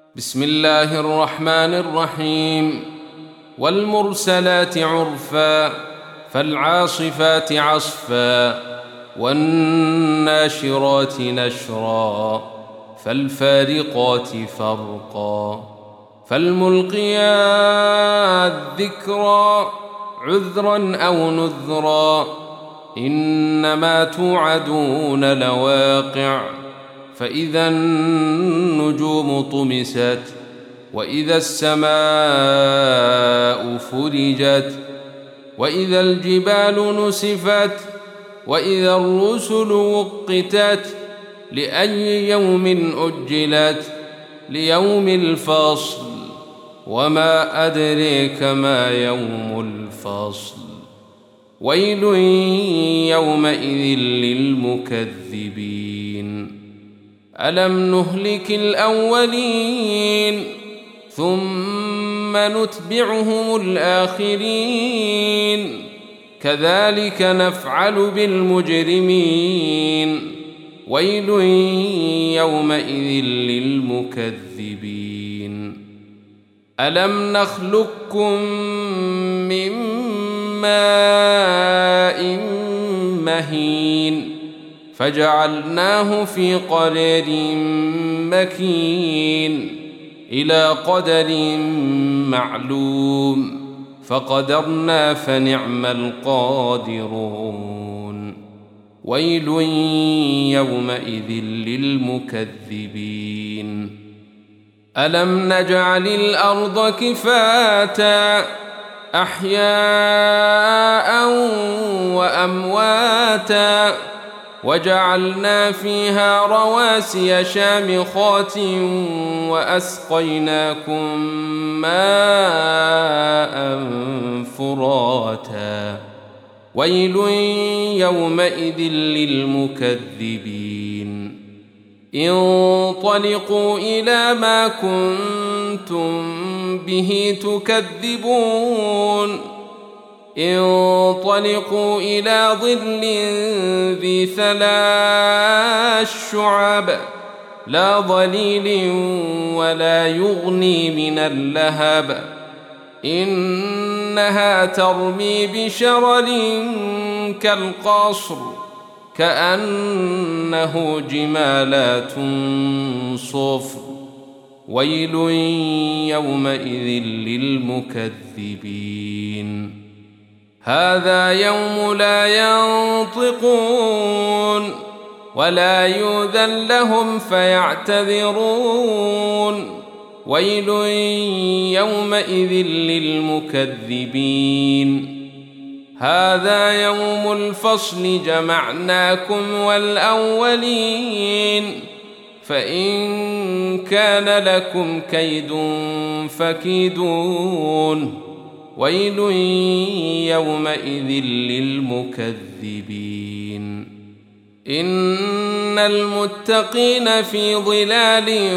بسم الله الرحمن الرحيم. والمرسلات عرفا فالعاصفات عصفا والناشرات نشرا فالفارقات فرقا فالملقيات ذكرا عذرا أو نذرا إنما توعدون لواقع فإذا النجوم طمست وإذا السماء فرجت وإذا الجبال نسفت وإذا الرسل وقتت لأي يوم أجلت ليوم الفصل وما أدريك ما يوم الفصل ويل يومئذ للمكذبين ألم نهلك الأولين ثم نتبعهم الآخرين كذلك نفعل بالمجرمين ويل يومئذ للمكذبين ألم نخلقكم من ماء مهين فجعلناه في قرار مكين إلى قدر معلوم فقدرنا فنعم القادرون ويل يومئذ للمكذبين ألم نجعل الأرض كفاتا أحياء وأمواتا وجعلنا فيها رواسي شامخات وأسقيناكم ماء فراتا ويل يومئذ للمكذبين انطلقوا إلى ما كنتم به تكذبون انطلقوا إلى ظل ذي 3 شعب لا ظليل ولا يغني من اللهب إنها ترمي بشرر كالقصر كأنه جمالات صفر ويل يومئذ للمكذبين هذا يوم لا ينطقون ولا يؤذن لهم فيعتذرون ويل يومئذ للمكذبين هذا يوم الفصل جمعناكم والأولين فإن كان لكم كيد فكيدون ويل يومئذ للمكذبين إن المتقين في ظلال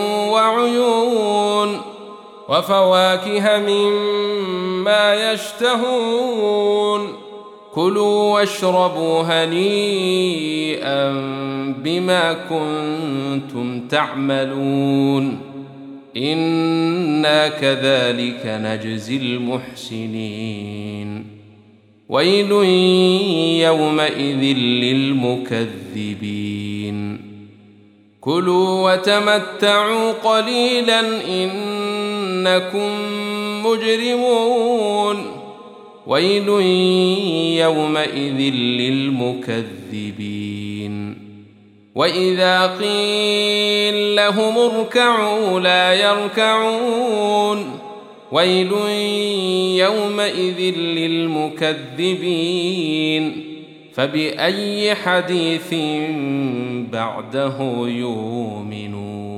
وعيون وفواكه مما يشتهون كلوا واشربوا هنيئا بما كنتم تعملون إنا كذلك نجزي المحسنين ويل يومئذ للمكذبين كلوا وتمتعوا قليلا إنكم مجرمون ويل يومئذ للمكذبين وإذا قيل لهم اركعوا لا يركعون ويل يومئذ للمكذبين فبأي حديث بعده يؤمنون